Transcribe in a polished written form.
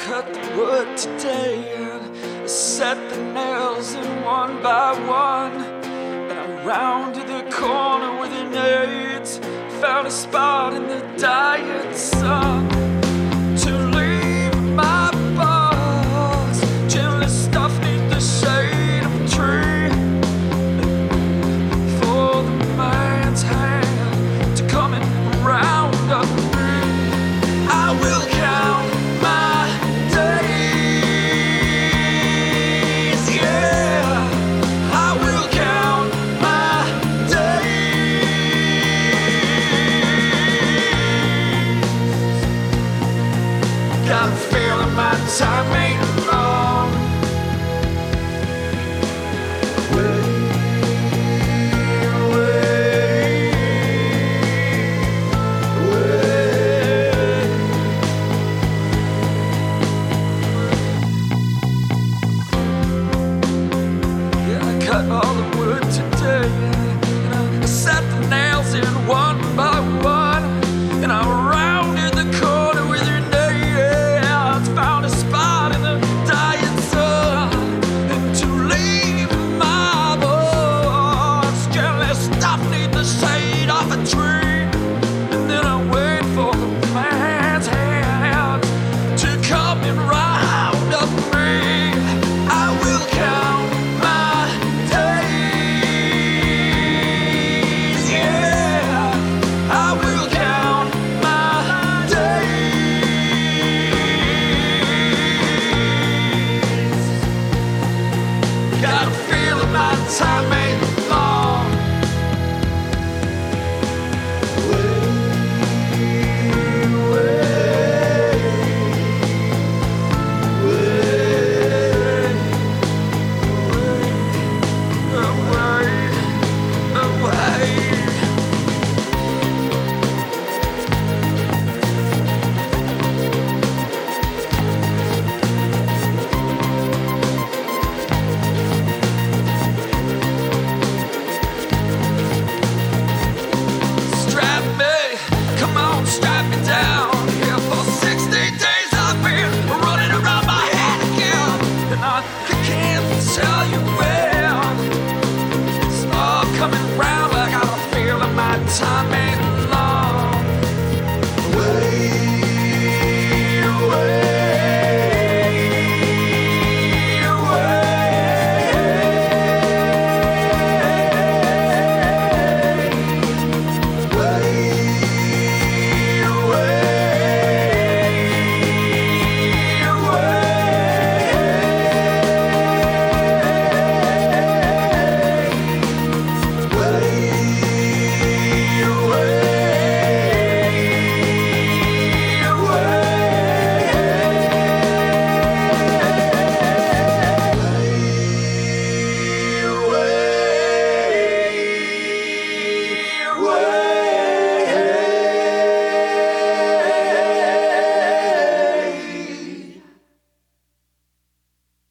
cut the wood today, and I set the nails in one by one. And I rounded the corner with an AIDS, found a spot in the dying sun to leave my box, gently stuffed neath the shade of a tree, for the man's hand to come and round up me. I will count my days, yeah. I will count my days. Got a feeling my time ain't